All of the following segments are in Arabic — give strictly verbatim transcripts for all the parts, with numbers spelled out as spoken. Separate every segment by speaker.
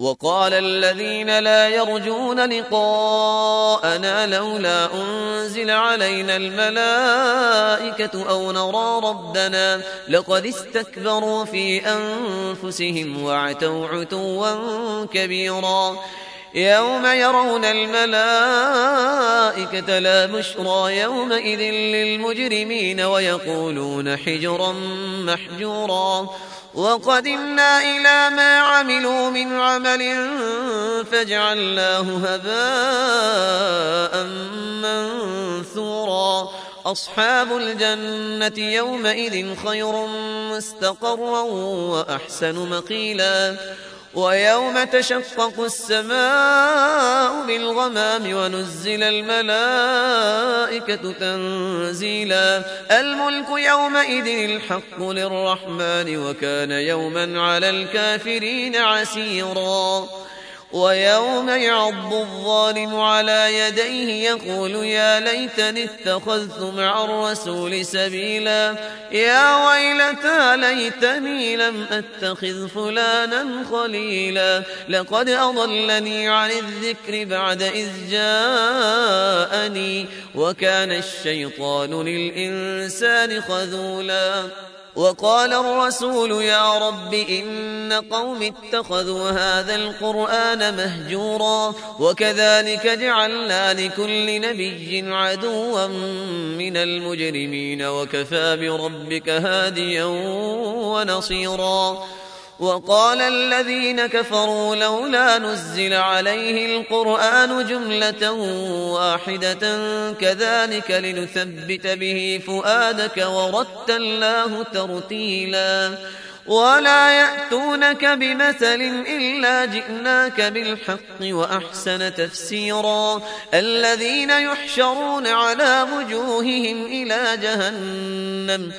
Speaker 1: وقال الذين لا يرجون لقاءنا لولا أنزل علينا الملائكة أو نرى ربنا لقد استكبروا في أنفسهم وعتوا عتوا كبيرا يوم يرون الملائكة لا بشرى يومئذ للمجرمين ويقولون حجرا محجورا وقدمنا إلى ما عملوا من عمل فجعلناه هباء منثورا أصحاب الجنة يومئذ خير مستقرا وأحسن مقيلا ويوم تشقق السماء بالغمام ونزل الملائكة تنزيلا الملك يومئذ الحق للرحمن وكان يوما على الكافرين عسيرا ويوم يعض الظالم على يديه يقول يا ليتني اتخذت مع الرسول سبيلا يا ويلتى ليتني لم أتخذ فلانا خليلا لقد أضلني عن الذكر بعد إذ جاءني وكان الشيطان للإنسان خذولا وقال الرسول يا رب إن قوم اتخذوا هذا القرآن مهجورا وكذلك جعلنا لكل نبي عدوا من المجرمين وكفى بربك هاديا ونصيرا وقال الذين كفروا لولا نزل عليه القرآن جملة واحدة كذلك لنثبت به فؤادك ورتلناه ترتيلا ولا يأتونك بمثل إلا جئناك بالحق وأحسن تفسيرا الذين يحشرون على وجوههم إلى جهنم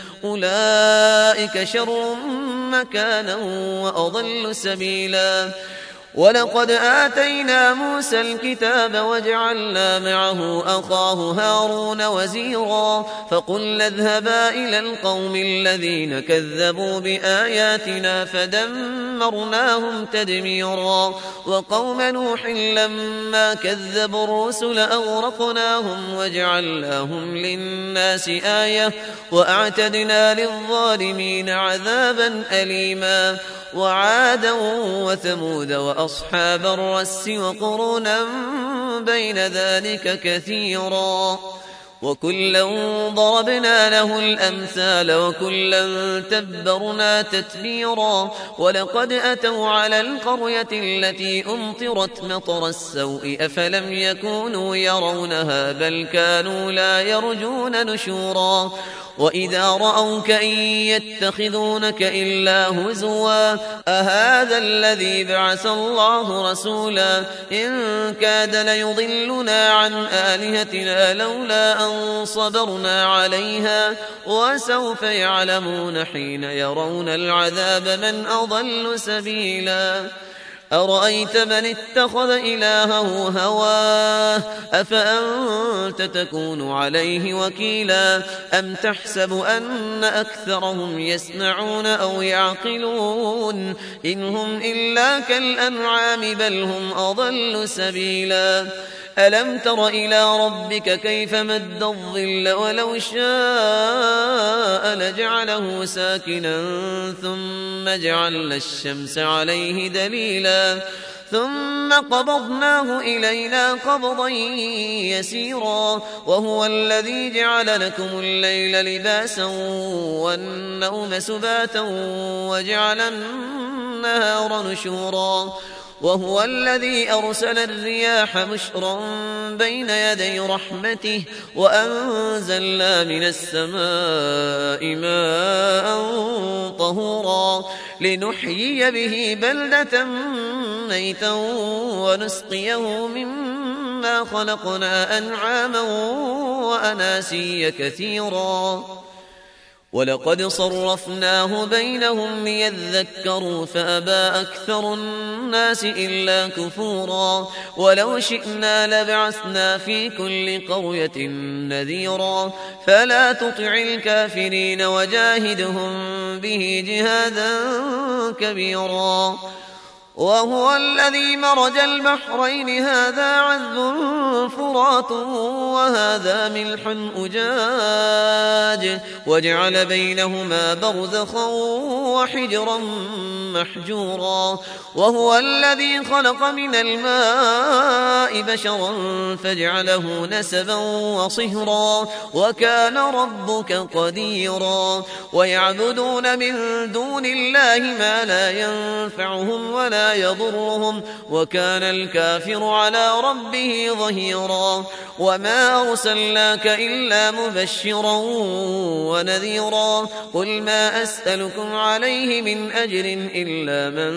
Speaker 1: أولئك شر مكانا وأضل سبيلا ولقد آتينا موسى الكتاب وجعلنا معه أخاه هارون وزيرا فقلنا اذهبا إلى القوم الذين كذبوا بآياتنا فدمرناهم تدميرا وقوم نوح لما كذبوا الرسل أغرقناهم وجعلناهم للناس آية وأعتدنا للظالمين عذابا أليما وعادا وثمود وأصحاب الرس وقرونا بين ذلك كثيرا وكلا ضربنا له الأمثال وكلا تبرنا تتبيرا ولقد أتوا على القرية التي أمطرت مطر السوء أفلم يكونوا يرونها بل كانوا لا يرجون نشورا وإذا رأوك إن يتخذونك إلا هزوا أهذا الذي بعث الله رسولا إن كاد ليضلنا عن آلهتنا لولا أن صبرنا عليها وسوف يعلمون حين يرون العذاب من أضل سبيلا أرأيت من اتخذ إلهه هواه أفأنت تكون عليه وكيلا أم تحسب أن أكثرهم يسمعون أو يعقلون إن هم إلا كالأنعام بل هم أضل سبيلا ألم تر إلى ربك كيف مد الظل ولو شاء لجعله ساكنا ثم جعلنا الشمس عليه دليلا ثم قبضناه إلينا قبضا يسيرا وهو الذي جعل لكم الليل لباسا والنوم سباتا وجعل النهار نشورا وهو الذي أرسل الرياح بشرا بين يدي رحمته وأنزلنا من السماء ماء طهورا لنحيي به بلدة ميتا ونسقيه مما خلقنا أنعاما وأناسيا كثيرا ولقد صرفناه بينهم ليذكروا فأبى أكثر الناس إلا كفورا ولو شئنا لبعثنا في كل قرية نذيرا فلا تطع الكافرين وجاهدهم به جهادا كبيرا وهو الذي مرج البحرين هذا عذب فرات وهذا ملح أجاج وجعل بينهما برزخا وحجرا محجورا وهو الذي خلق من الماء بشرا فجعله نسبا وصهرا وكان ربك قديرا ويعبدون من دون الله ما لا ينفعهم ولا يضرهم وكان الكافر على ربه ظهيرا وما أرسلناك إلا مبشرا ونذيرا قل ما أسألكم عليه من أجر إلا من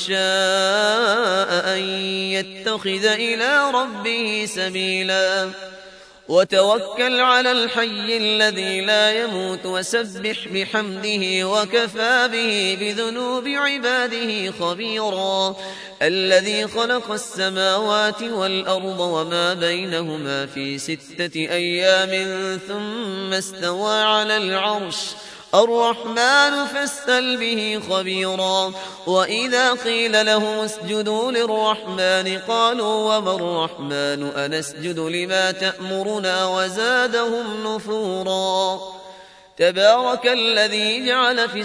Speaker 1: شاء أن يتخذ إلى ربه سبيلا وتوكل على الحي الذي لا يموت وسبح بحمده وكفى به بذنوب عباده خبيرا الذي خلق السماوات والأرض وما بينهما في ستة أيام ثم استوى على العرش الرحمن فاسأل به خبيرا وإذا قيل لهم اسجدوا للرحمن قالوا وما الرحمن أنسجد لما تأمرنا وزادهم نفورا تبارك الذي جعل في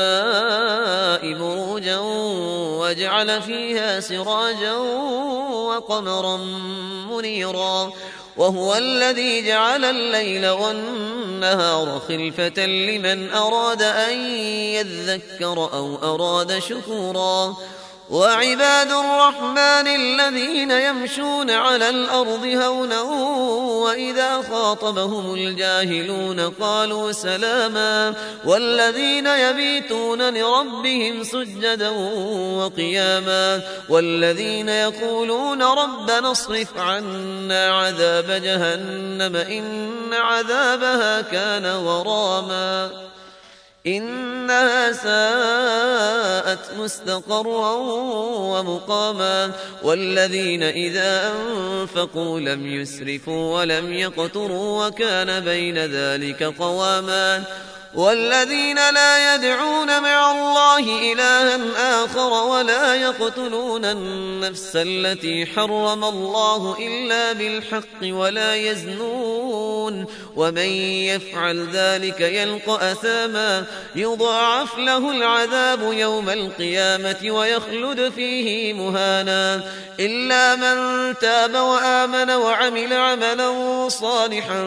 Speaker 1: السماء بروجا وجعل فيها سراجا وقمرا منيرا وهو الذي جعل الليل والنهار خلفة لمن أراد أن يذكر أو أراد شكورا وعباد الرحمن الذين يمشون على الأرض هونا وإذا خاطبهم الجاهلون قالوا سلاما والذين يبيتون لربهم سجدا وقياما والذين يقولون ربنا اصرف عنا عذاب جهنم إن عذابها كان غراما إنها ساءت مستقرا ومقاما والذين إذا أنفقوا لم يسرفوا ولم يقتروا وكان بين ذلك قواما والذين لا يدعون مع الله إلها آخر ولا يقتلون النفس التي حرم الله إلا بالحق ولا يزنون ومن يفعل ذلك يلقى أثاما يضاعف له العذاب يوم القيامة ويخلد فيه مهانا إلا من تاب وآمن وعمل عملا صالحا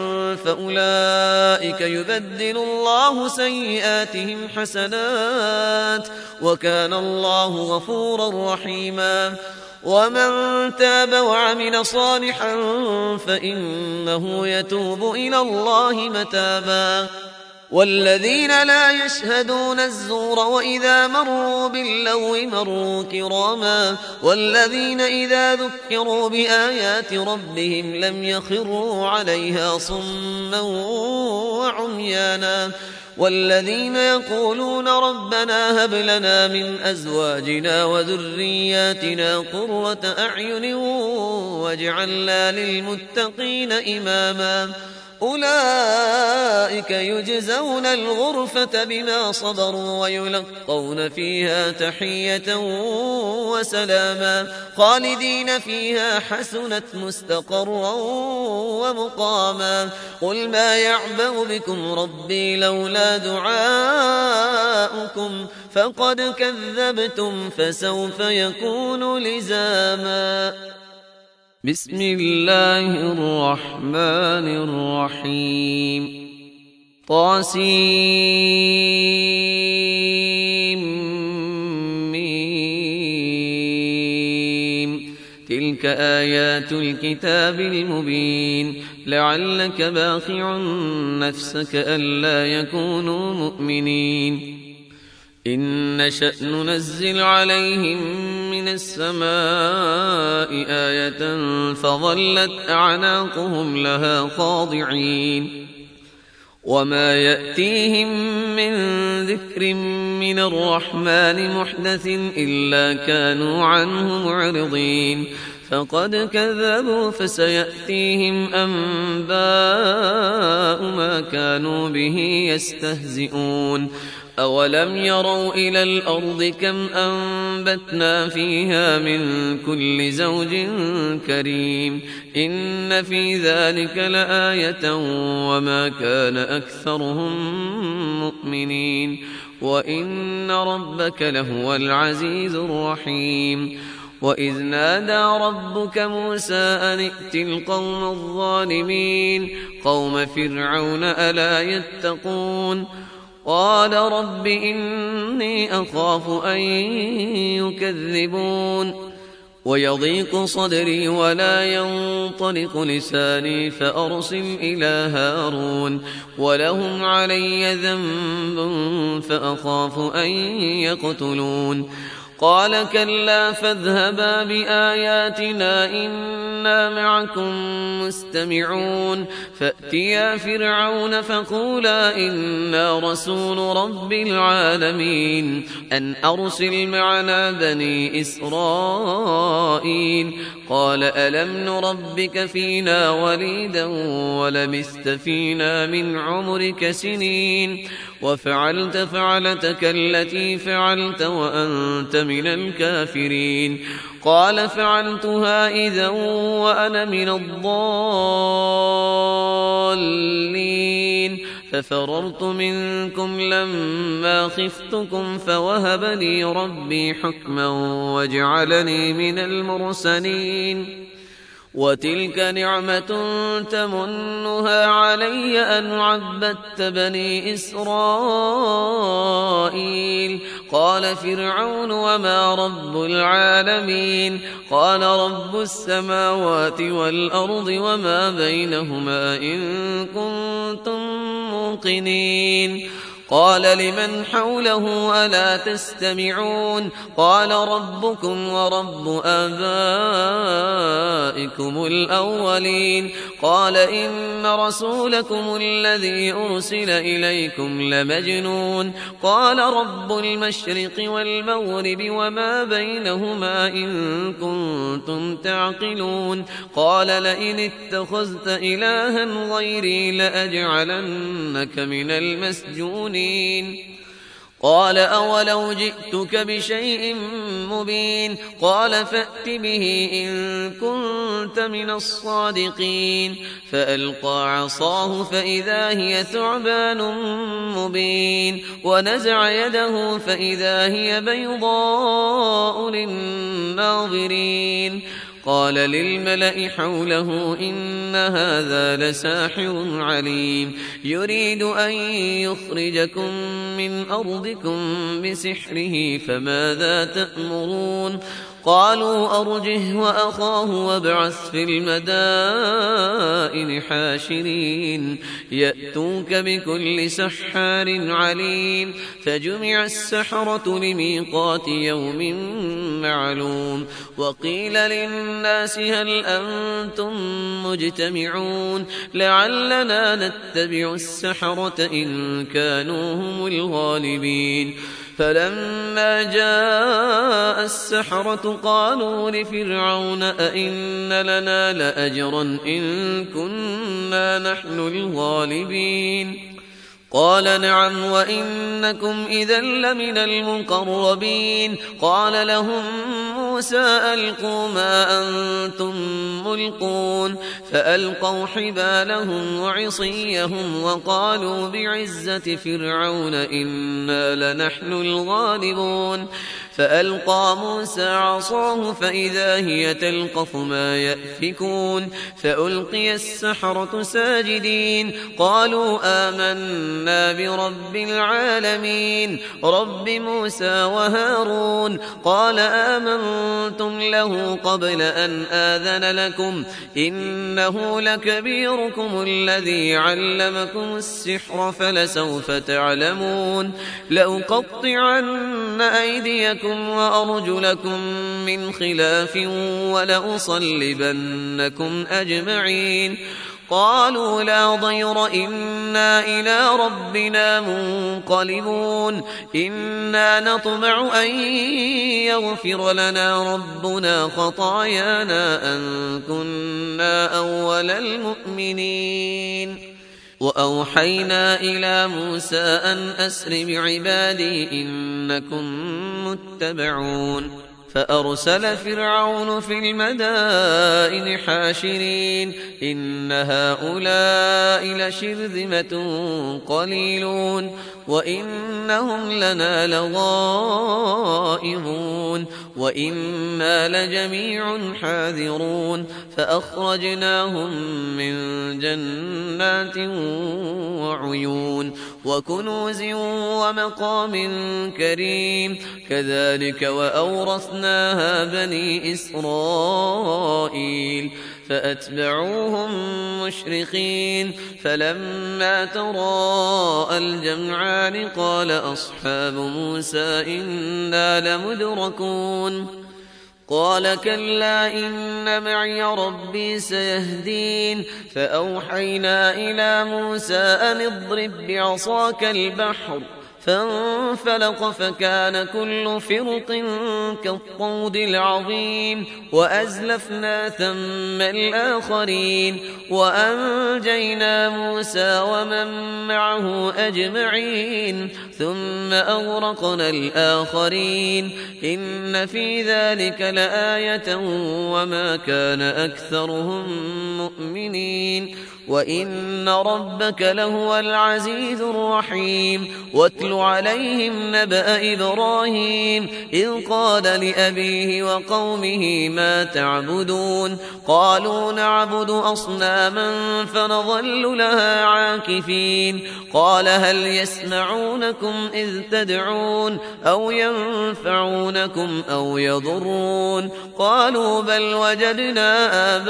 Speaker 1: فأولئك يبدل الله سيئاتهم حسنات وكان الله غفورا رحيما ومن تاب وعمل صالحا فإنه يتوب إلى الله متابا والذين لا يشهدون الزور وإذا مروا باللغو مروا كراما والذين إذا ذكروا بآيات ربهم لم يخروا عليها صما وعميانا والذين يقولون ربنا هب لنا من أزواجنا وذرياتنا قرة أعين واجعلنا للمتقين إماما أولئك يجزون الغرفة بما صبروا ويلقون فيها تحية وسلاما خالدين فيها حسنت مستقرا ومقاما قل ما يعبأ بكم ربي لولا دعاؤكم فقد كذبتم فسوف يكون لزاما بسم الله الرحمن الرحيم طاسيم تلك آيات الكتاب المبين لعلك باخع نفسك ألا يكونوا مؤمنين إن نشأ ننزل عليهم من السماء آية فظلت أعناقهم لها خاضعين وما يأتيهم من ذكر من الرحمن محدث إلا كانوا عنه معرضين فقد كذبوا فسيأتيهم أنباء ما كانوا به يستهزئون أولم يروا إلى الأرض كم أنبتنا فيها من كل زوج كريم إن في ذلك لآية وما كان أكثرهم مؤمنين وإن ربك لهو العزيز الرحيم وإذ نادى ربك موسى أن ائت القوم الظالمين قوم فرعون ألا يتقون قال رب إني أخاف أن يكذبون ويضيق صدري ولا ينطلق لساني فأرسل إلى هارون ولهم علي ذنب فأخاف أن يقتلون قال كلا فاذهبا بآياتنا إنا معكم مستمعون فأتيا فرعون فقولا إنا رسول رب العالمين أن أرسل معنا بني إسرائيل قال ألم نربك فينا وليدا ولبثت فينا من عمرك سنين وفعلت فعلتك التي فعلت وأنت من الكافرين قال فعلتها إذا وأنا من الضالين ففررت منكم لما خفتكم فوهب لي ربي حكما وجعلني من المرسلين وتلك نعمة تمنها علي أن عبدت بني إسرائيل قال فرعون وما رب العالمين قال رب السماوات والأرض وما بينهما إن كنتم موقنين قال لمن حوله ألا تستمعون قال ربكم ورب آبائكم الأولين قال إن رسولكم الذي أرسل إليكم لمجنون قال رب المشرق والمغرب وما بينهما إن كنتم تعقلون قال لئن اتخذت إلها غيري لأجعلنك من المسجونين قال أولو جئتك بشيء مبين قال فأت به إن كنت من الصادقين فألقى عصاه فإذا هي ثعبان مبين ونزع يده فإذا هي بيضاء للناظرين قال للملأ حوله إن هذا لساحر عليم يريد أن يخرجكم من أرضكم بسحره فماذا تأمرون قالوا أرجه وأخاه وابعث في المدائن حاشرين يأتوك بكل سحار عليم فجمع السحرة لميقات يوم معلوم وقيل للناس هل أنتم مجتمعون لعلنا نتبع السحرة إن كانوا هم الغالبين فلما جاء السحرة قالوا لفرعون أئن لنا لأجرا إن كنا نحن الغالبين قال نعم وإنكم إذا لمن المقربين قال لهم موسى ألقوا ما أنتم ملقون فألقوا حبالهم وعصيهم وقالوا بعزة فرعون إنا لنحن الغالبون فألقى موسى عصاه فإذا هي تلقف ما يأفكون فألقي السحرة ساجدين قالوا آمنا برب العالمين رب موسى وهارون قال آمنتم له قبل أن آذن لكم إنه لكبيركم الذي علمكم السحر فلسوف تعلمون لأقطعن أيديكم وأرجلكم من خلاف ولأصلبنكم أجمعين قالوا لا ضير إنا إلى ربنا منقلبون إنا نطمع أن يغفر لنا ربنا خطايانا أن كنا أول المؤمنين وأوحينا إلى موسى أن أسر بعبادي إنكم متبعون فأرسل فرعون في المدائن حاشرين إن هؤلاء لشرذمة قليلون وإنهم لنا لغائظون وإنا لجميع حاذرون فأخرجناهم من جنات وعيون وكنوز ومقام كريم كذلك وأورثناها بني إسرائيل فأتبعوهم مشرقين فلما تراءى الجمعان قال أصحاب موسى إنا لمدركون قال كلا إن معي ربي سيهدين فأوحينا إلى موسى أن اضرب بعصاك البحر فانفلق فكان كل فرق كالطود العظيم وأزلفنا ثم الآخرين وأنجينا موسى ومن معه أجمعين ثم أغرقنا الآخرين إن في ذلك لآية وما كان أكثرهم مؤمنين وإن ربك لهو العزيز الرحيم واتل عليهم نبأ إبراهيم إذ قال لأبيه وقومه ما تعبدون قالوا نعبد أصناما فنظل لها عاكفين قال هل يسمعونكم إذ تدعون أو ينفعونكم أو يضرون قالوا بل وجدنا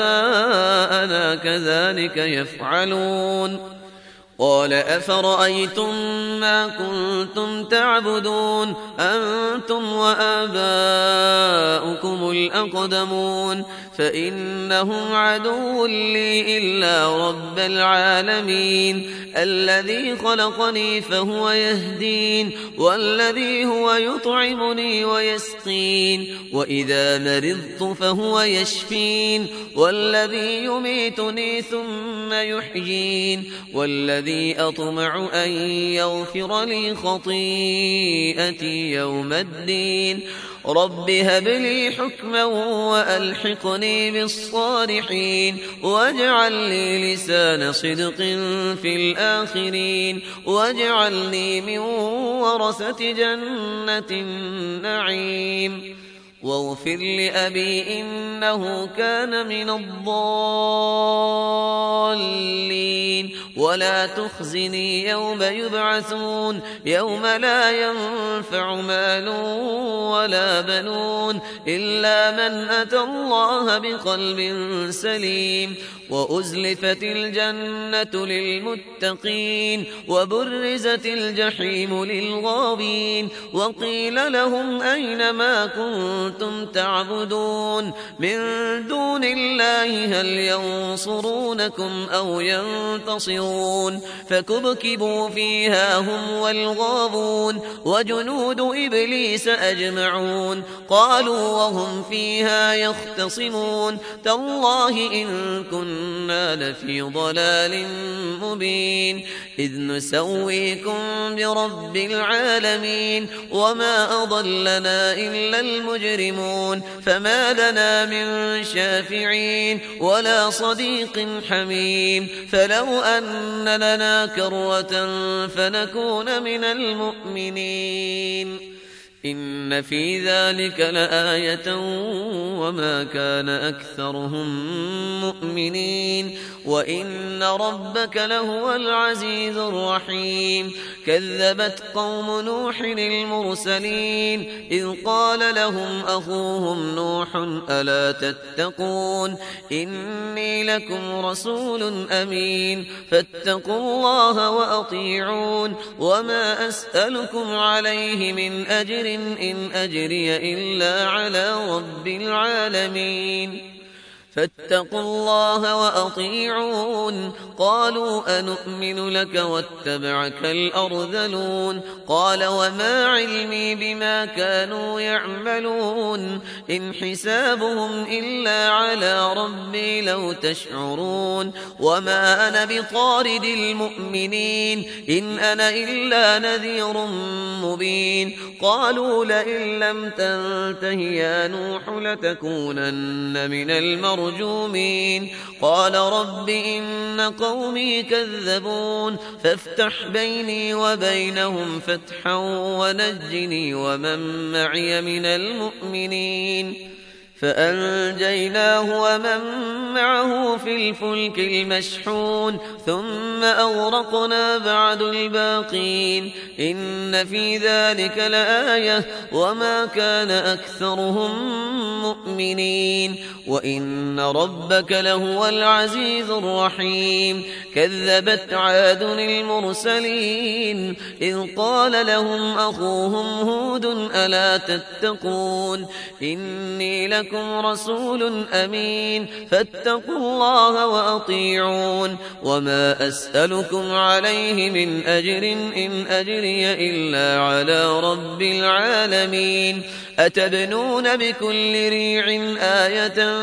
Speaker 1: آباءنا كذلك يفعلون قال أفرأيتم ما كنتم تعبدون أنتم وآباؤكم الأقدمون فإنهم عدو لي إلا رب العالمين الذي خلقني فهو يهدين والذي هو يطعمني ويسقين وإذا مرضت فهو يشفين والذي يميتني ثم يحيين والذي أطمع أن يغفر لي خطيئتي يوم الدين رب هب لي حكما وألحقني بالصالحين واجعل لي لسان صدق في الآخرين واجعلني من ورثة جنة النعيم واغفر لأبي إنه كان من الضالين ولا تخزني يوم يبعثون يوم لا ينفع مال ولا بنون إلا من أتى الله بقلب سليم وأزلفت الجنة للمتقين وبرزت الجحيم للغاوين وقيل لهم أين ما كنتم تعبدون من دون الله هل ينصرونكم أو ينتصرون فكبكبوا فيها هم والغاوون وجنود إبليس أجمعون قالوا وهم فيها يختصمون تالله إن كنا لفي ضلال مبين إذ نسويكم برب العالمين وما أضلنا إلا المجرمون فما لنا من شافعين ولا صديق حميم فلو أن لنا كرة فنكون من المؤمنين إن في ذلك لآية وما كان أكثرهم مؤمنين وإن ربك لهو العزيز الرحيم كذبت قوم نوح المرسلين إذ قال لهم أخوهم نوح ألا تتقون إني لكم رسول أمين فاتقوا الله وأطيعون وما أسألكم عليه من أجر إن أجري إلا على رب العالمين فاتقوا الله وأطيعون. قالوا أنؤمن لك واتبعك الأرذلون. قال وما علمي بما كانوا يعملون إن حسابهم إلا على ربي لو تشعرون. وما أنا بطارد المؤمنين إن أنا إلا نذير مبين. قالوا لئن لم تنته يا نوح لتكونن من المرجومين. قال رب إن قومي كذبون فافتح بيني وبينهم فتحا ونجني ومن معي من المؤمنين. فأنجيناه ومن معه في الفلك المشحون ثم أغرقنا بعد الباقين. إن في ذلك لآية وما كان أكثرهم مؤمنين وإن ربك لهو العزيز الرحيم. كذبت عاد المرسلين إذ قال لهم أخوهم هود ألا تتقون إني لكم رسول أمين فاتقوا الله وأطيعون. وما أسألكم عليه من أجر إن أجري إلا على رب العالمين. أتبنون بكل ريع آية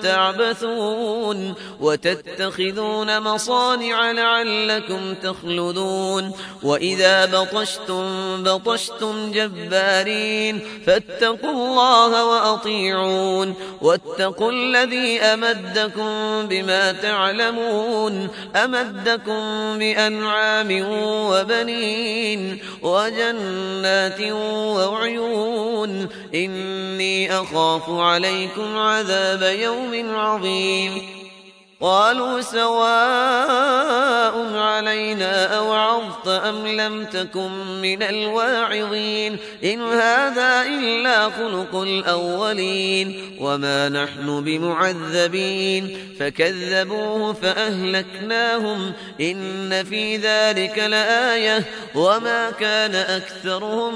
Speaker 1: تعبثون وتتخذون مصانع لعلكم تخلدون. وإذا بطشتم بطشتم جبارين فاتقوا الله وأطيعون. واتقوا الذي أمدكم بما تعلمون أمدكم بأنعام وبنين وجنات وعيون. إني أخاف عليكم عذاب يوم عظيم. قالوا سواء علينا أوعظت أم لم تكن من الواعظين إن هذا إلا خلق الأولين وما نحن بمعذبين. فكذبوه فأهلكناهم إن في ذلك لآية وما كان أكثرهم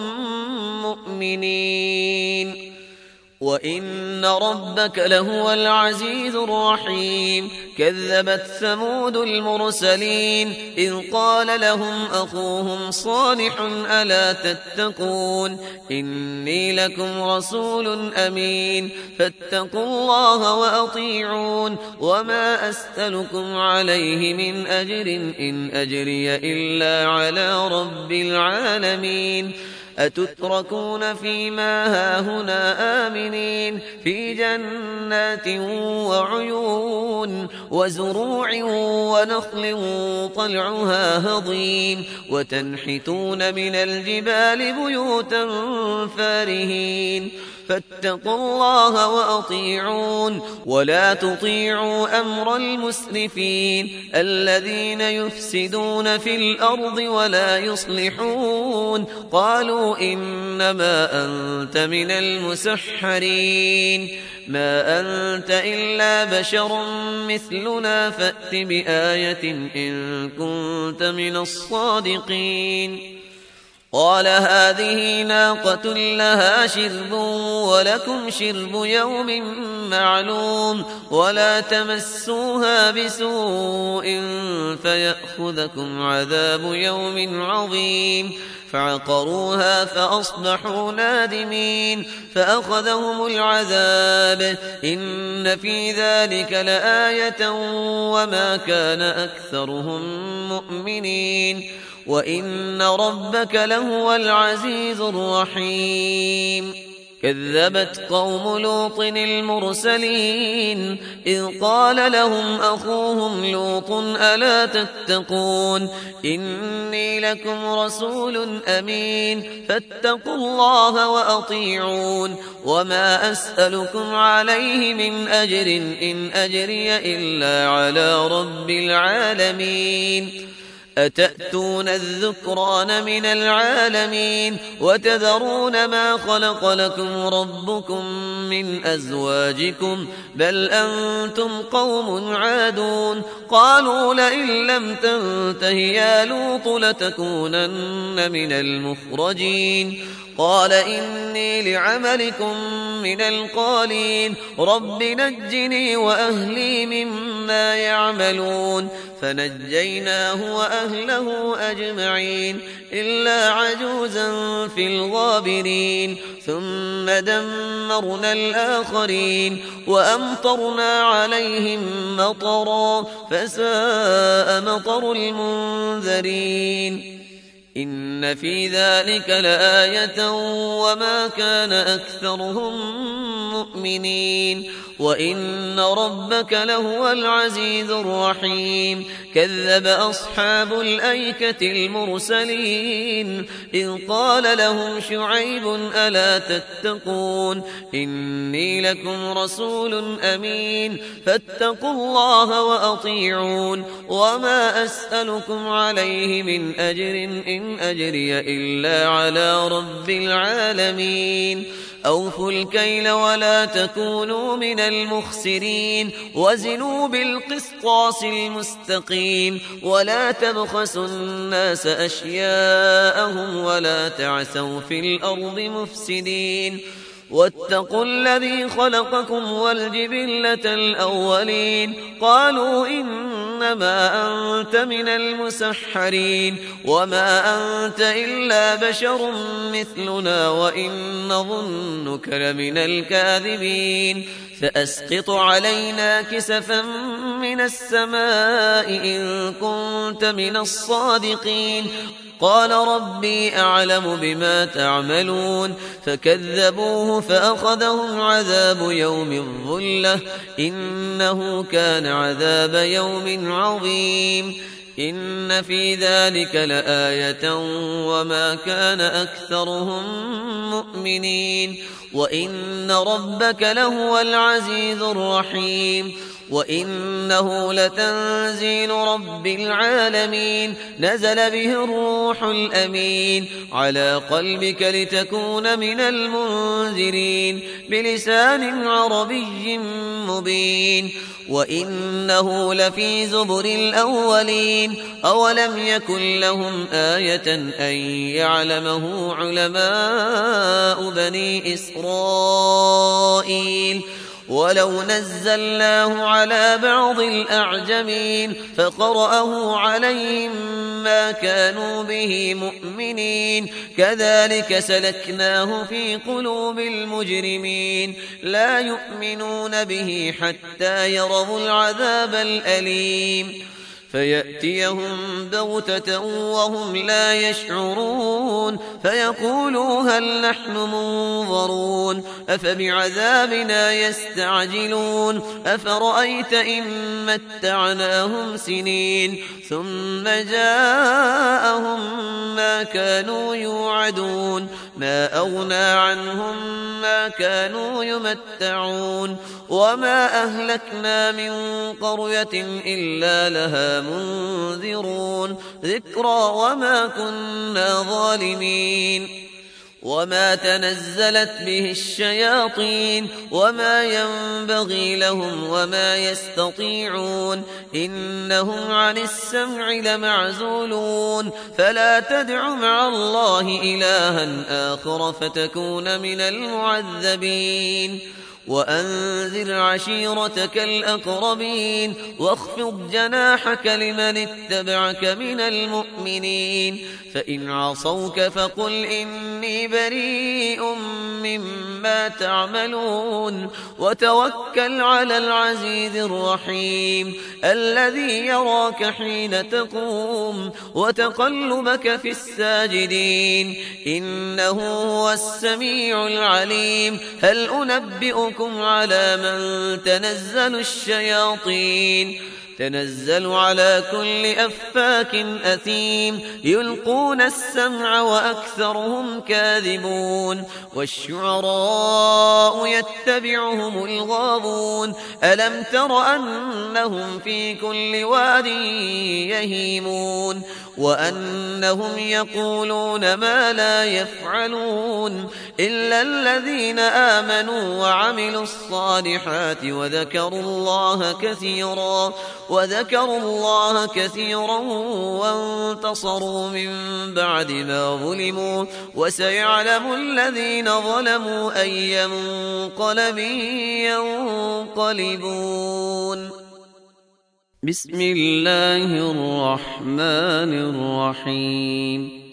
Speaker 1: مؤمنين وإن ربك لهو العزيز الرحيم. كذبت ثمود المرسلين إذ قال لهم أخوهم صالح ألا تتقون إني لكم رسول أمين فاتقوا الله وأطيعون. وما أسألكم عليه من أجر إن أجري إلا على رب العالمين. أتتركون فيما هاهنا آمنين في جنات وعيون وزروع ونخل طلعها هضيم وتنحتون من الجبال بيوتا فارهين. فاتقوا الله وأطيعون. ولا تطيعوا أمر المسرفين الذين يفسدون في الأرض ولا يصلحون. قالوا إنما أنت من المسحرين ما أنت إلا بشر مثلنا فأت بآية إن كنت من الصادقين. قال هذه ناقة لها شرب ولكم شرب يوم معلوم ولا تمسوها بسوء فيأخذكم عذاب يوم عظيم. فعقروها فأصبحوا نادمين فأخذهم العذاب إن في ذلك لآية وما كان أكثرهم مؤمنين وإن ربك لهو العزيز الرحيم. كذبت قوم لوط المرسلين إذ قال لهم أخوهم لوط ألا تتقون إني لكم رسول أمين فاتقوا الله وأطيعون. وما أسألكم عليه من أجر إن أجري إلا على رب العالمين. أتأتون الذكران من العالمين وتذرون ما خلق لكم ربكم من أزواجكم بل أنتم قوم عادون. قالوا لئن لم تنته يا لوط لتكونن من المخرجين. قال إني لعملكم من القالين رب نجني وأهلي مما يعملون فنجيناه وأهله أجمعين إلا عجوزا في الغابرين ثم دمرنا الآخرين وأمطرنا عليهم مطرا فساء مطر المنذرين إن في ذلك لآية وما كان أكثرهم مؤمنين وإن ربك لهو العزيز الرحيم كذب أصحاب الأيكة المرسلين إذ قال لهم شعيب ألا تتقون إني لكم رسول أمين فاتقوا الله وأطيعون وما أسألكم عليه من أجر إن أجري إلا على رب العالمين أوفوا الكيل ولا تكونوا من المخسرين وزنوا بالقسطاس المستقيم ولا تبخسوا الناس أشياءهم ولا تعثوا في الأرض مفسدين واتقوا الذي خلقكم والجبلة الأولين قالوا إنما أنت من المسحرين وما أنت إلا بشر مثلنا وإن نظنك لمن الكاذبين فأسقط علينا كسفا من السماء إن كنت من الصادقين قال ربي أعلم بما تعملون فكذبوه فأخذهم عذاب يوم الظلة إنه كان عذاب يوم عظيم إن في ذلك لآية وما كان أكثرهم مؤمنين وإن ربك لهو العزيز الرحيم وإنه لتنزيل رب العالمين نزل به الروح الأمين على قلبك لتكون من المنذرين بلسان عربي مبين وإنه لفي زبر الأولين أولم يكن لهم آية أن يعلمه علماء بني إسرائيل ولو نزلناه على بعض الأعجمين فقرأه عليهم ما كانوا به مؤمنين كذلك سلكناه في قلوب المجرمين لا يؤمنون به حتى يروا العذاب الأليم فيأتيهم بغتة وهم لا يشعرون فيقولوا هل نحن منظرون أفبعذابنا يستعجلون أفرأيت إن متعناهم سنين ثم جاءهم ما كانوا يوعدون ما أغنى عنهم ما كانوا يمتعون وما أهلكنا من قرية إلا لها منذرون ذكرى وما كنا ظالمين وما تنزلت به الشياطين وما ينبغي لهم وما يستطيعون إنهم عن السمع لمعزولون فلا تدع مع الله إلها آخر فتكون من المعذبين وأنذر عشيرتك الأقربين واخفض جناحك لمن اتبعك من المؤمنين فإن عصوك فقل إني بريء مما تعملون وتوكل على العزيز الرحيم الذي يراك حين تقوم وتقلبك في الساجدين إنه هو السميع العليم هل أنبئكم على من تنزل الشياطين تنزل على كل أفاك أثيم يلقون السمع وأكثرهم كاذبون والشعراء يتبعهم الغاوون ألم تر أنهم في كل واد يهيمون وأنهم يقولون ما لا يفعلون إلا الذين آمنوا وعملوا الصالحات وذكروا الله كثيرا وذكروا الله كثيرا وانتصروا من بعد ما ظلموا وسيعلم الذين ظلموا أي منقلب ينقلبون. بسم الله الرحمن الرحيم.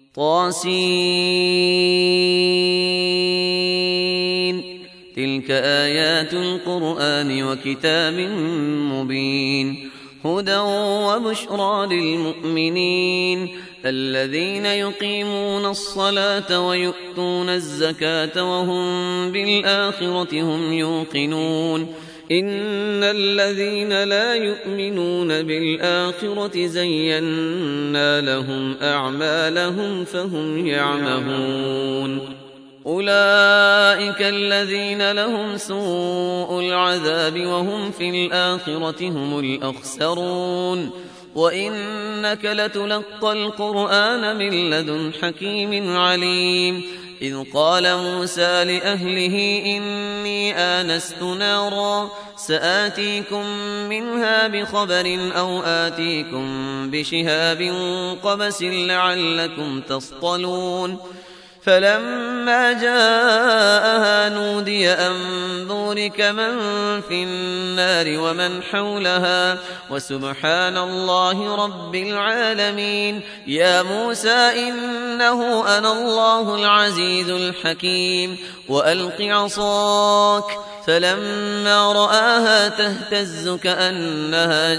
Speaker 1: طاسين تلك آيات القرآن وكتاب مبين هدى وبشرى للمؤمنين الذين يقيمون الصلاة ويؤتون الزكاة وهم بالآخرة هم يوقنون إن الذين لا يؤمنون بالآخرة زينا لهم أعمالهم فهم يعمهون أولئك الذين لهم سوء العذاب وهم في الآخرة هم الأخسرون وإنك لتلقى القرآن من لدن حكيم عليم إذ قال موسى لأهله إني آنست نارا سآتيكم منها بخبر أو آتيكم بشهاب قبس لعلكم تصطلون فلما جاءها نودي أن بورك من في النار ومن حولها وسبحان الله رب العالمين يا موسى إنه أنا الله العزيز الحكيم وألق عصاك فلما رآها تهتز كأنها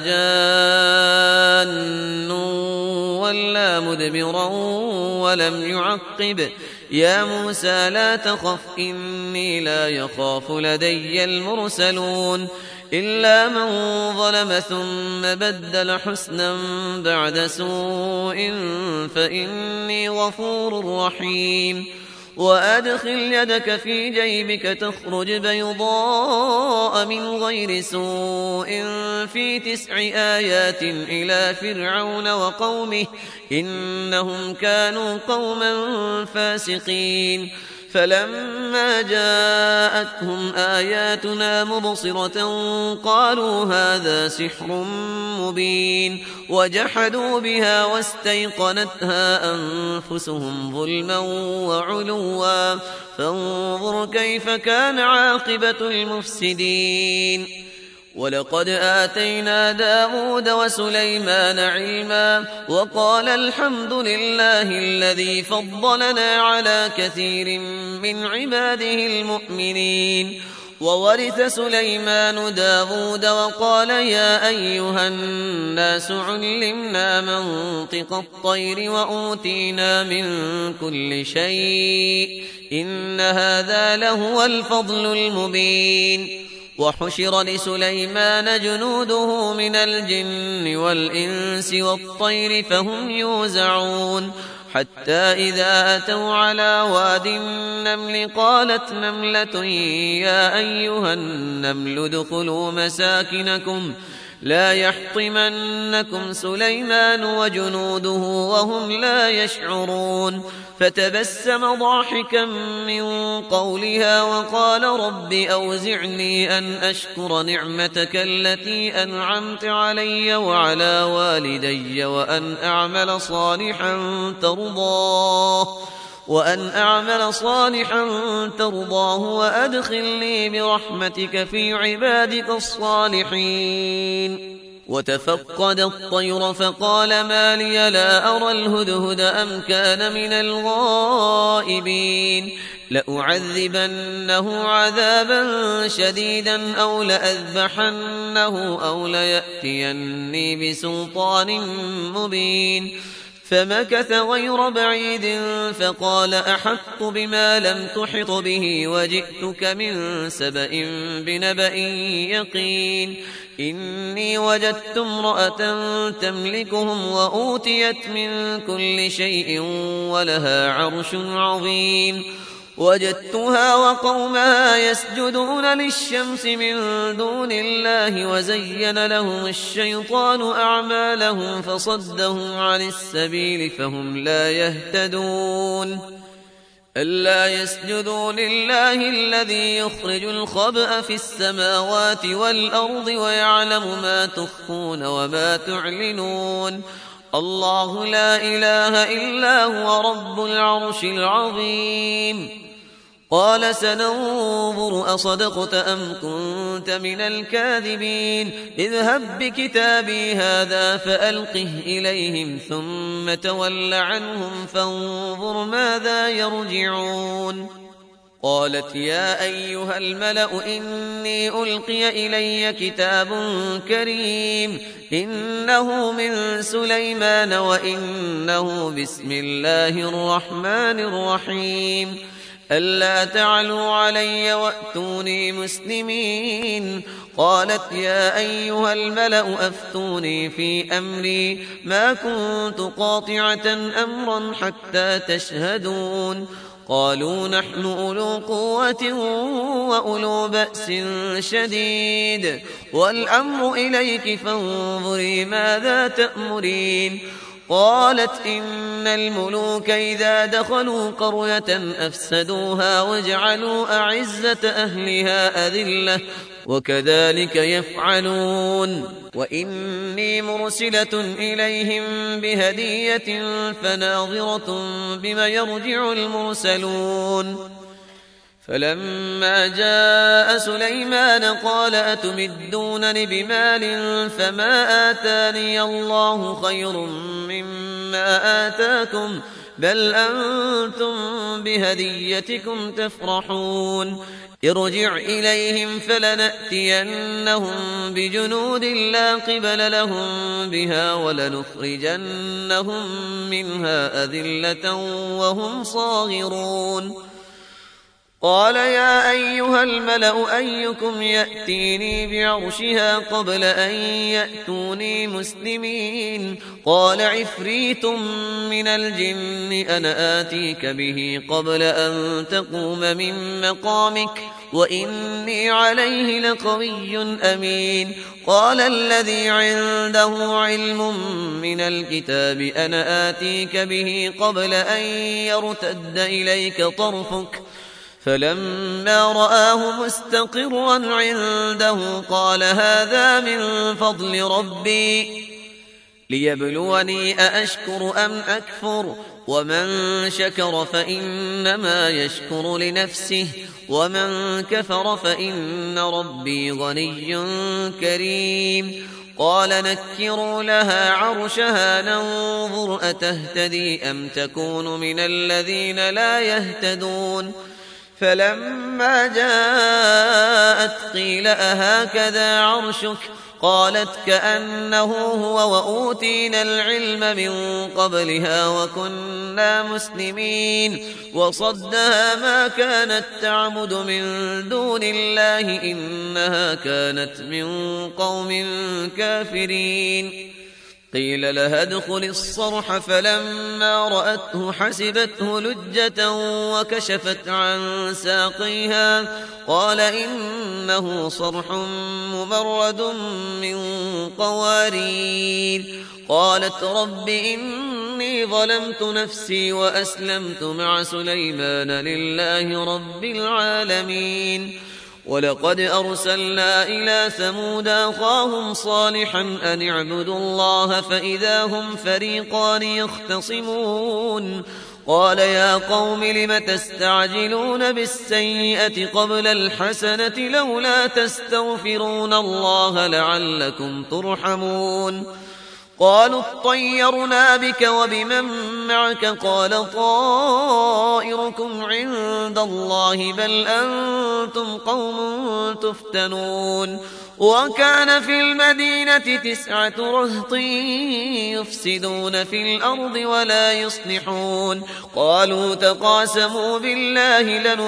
Speaker 1: جان ولا مدبرا ولم يعقب يا موسى لا تخف إني لا يخاف لدي المرسلون إلا من ظلم ثم بدل حسنا بعد سوء فإني غفور رحيم وأدخل يدك في جيبك تخرج بيضاء من غير سوء في تسع آيات إلى فرعون وقومه إنهم كانوا قوما فاسقين فلما جاءتهم آياتنا مبصرة قالوا هذا سحر مبين وجحدوا بها واستيقنتها أنفسهم ظلما وعلوا فانظر كيف كان عاقبة المفسدين ولقد آتينا داود وسليمان علما وقال الحمد لله الذي فضلنا على كثير من عباده المؤمنين وورث سليمان داود وقال يا أيها الناس علمنا منطق الطير وأوتينا من كل شيء إن هذا لهو الفضل المبين وحشر لسليمان جنوده من الجن والإنس والطير فهم يوزعون حتى إذا أتوا على واد النمل قالت نملة يا أيها النمل ادخلوا مساكنكم لا يحطمنكم سليمان وجنوده وهم لا يشعرون فتبسم ضاحكا من قولها وقال رب أوزعني أن أشكر نعمتك التي أنعمت علي وعلى والدي وأن أعمل صالحا ترضاه وأن أعمل صالحا ترضاه وأدخلني برحمتك في عبادك الصالحين وتفقد الطير فقال ما لي لا أرى الهدهد أم كان من الغائبين لأعذبنه عذابا شديدا أو لأذبحنه أو ليأتيني بسلطان مبين فمكث غير بعيد فقال أحط بما لم تحط به وجئتك من سبأ بنبأ يقين إني وجدت امرأة تملكهم وأوتيت من كل شيء ولها عرش عظيم وجدتها وقومها يسجدون للشمس من دون الله وزين لهم الشيطان أعمالهم فصدهم عن السبيل فهم لا يهتدون ألا يسجدوا لله الذي يخرج الخبأ في السماوات والأرض ويعلم ما تخفون وما تعلنون الله لا إله إلا هو رب العرش العظيم قال سننظر أصدقت أم كنت من الكاذبين اذهب بكتابي هذا فألقه إليهم ثم تول عنهم فانظر ماذا يرجعون قالت يا أيها الملأ إني ألقي إلي كتاب كريم إنه من سليمان وإنه بسم الله الرحمن الرحيم ألا تعلوا علي وأتوني مسلمين قالت يا أيها الملأ أفتوني في أمري ما كنت قاطعة أمرا حتى تشهدون قالوا نحن أولو قوة وأولو بأس شديد والأمر إليك فانظري ماذا تأمرين قالت إن الملوك إذا دخلوا قرية أفسدوها وجعلوا أعزة أهلها أذلة وكذلك يفعلون وإني مرسلة إليهم بهدية فناظرة بما يرجع المرسلون فلما جاء سليمان قال أتمدونني بمال فما آتاني الله خير مما آتاكم بل أنتم بهديتكم تفرحون ارجع إليهم فلنأتينهم بجنود لا قبل لهم بها ولنخرجنهم منها أذلة وهم صاغرون قال يا أيها الملأ أيكم يأتيني بعرشها قبل أن يأتوني مسلمين قال عفريت من الجن أنا آتيك به قبل أن تقوم من مقامك وإني عليه لقوي أمين قال الذي عنده علم من الكتاب أنا آتيك به قبل أن يرتد إليك طرفك فلما رآه مستقرا عنده قال هذا من فضل ربي ليبلوني أأشكر أم أكفر ومن شكر فإنما يشكر لنفسه ومن كفر فإن ربي غني كريم قال نكروا لها عرشها ننظر أتهتدي أم تكون من الذين لا يهتدون فلما جاءت قيل أهكذا عرشك قالت كأنه هو وأوتينا العلم من قبلها وكنا مسلمين وصدها ما كانت تعبد من دون الله إنها كانت من قوم كافرين قيل لها ادخل الصرح فلما رأته حسبته لجة وكشفت عن ساقيها قال إنه صرح ممرد من قوارير قالت رب إني ظلمت نفسي وأسلمت مع سليمان لله رب العالمين ولقد أرسلنا إلى ثمود أخاهم صالحا أن اعبدوا الله فإذا هم فريقان يختصمون قال يا قوم لم تستعجلون بالسيئة قبل الحسنة لولا تستغفرون الله لعلكم ترحمون قالوا اطيرنا بك وبمن معك قال طائركم عند الله بل أنتم قوم تفتنون وكان في المدينة تسعة رهط يفسدون في الأرض ولا يصلحون قالوا تقاسموا بالله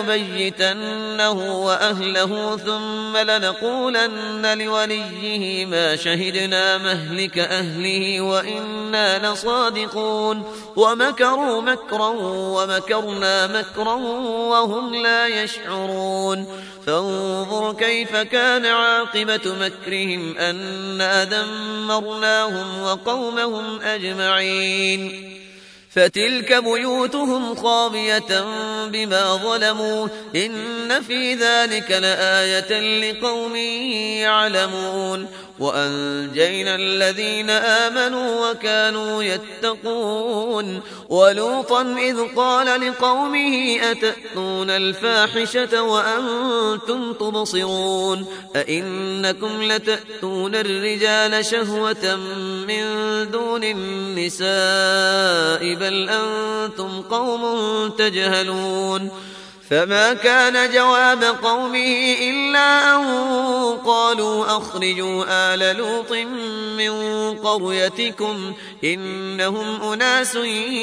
Speaker 1: لنبيتنه وأهله ثم لنقولن لوليه ما شهدنا مهلك أهله وإنا لصادقون ومكروا مكرا ومكرنا مكرا وهم لا يشعرون فانظر كيف كان عاقبة مكرهم أنا دمرناهم وقومهم أجمعين فتلك بيوتهم خاوية بما ظلموا إن في ذلك لآية لقوم يعلمون وأنجينا الذين آمنوا وكانوا يتقون ولوطا إذ قال لقومه أتأتون الفاحشة وأنتم تبصرون أئنكم لتأتون الرجال شهوة من دون النساء بل أنتم قوم تجهلون فما كان جواب قومه إلا أن قالوا أخرجوا آل لوط من قريتكم إنهم أناس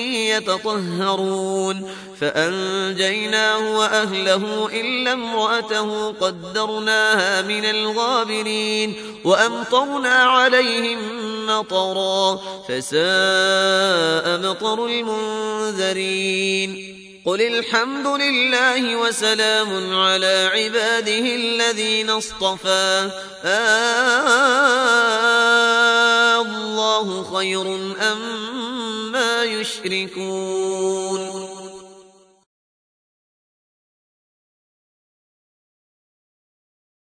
Speaker 1: يتطهرون فأنجيناه وأهله إلا امرأته قدرناها من الغابرين وأمطرنا عليهم مطرا فساء مطر المنذرين قل الحمد لله وسلام على عباده الذين اصطفى آه الله خير أم ما يشركون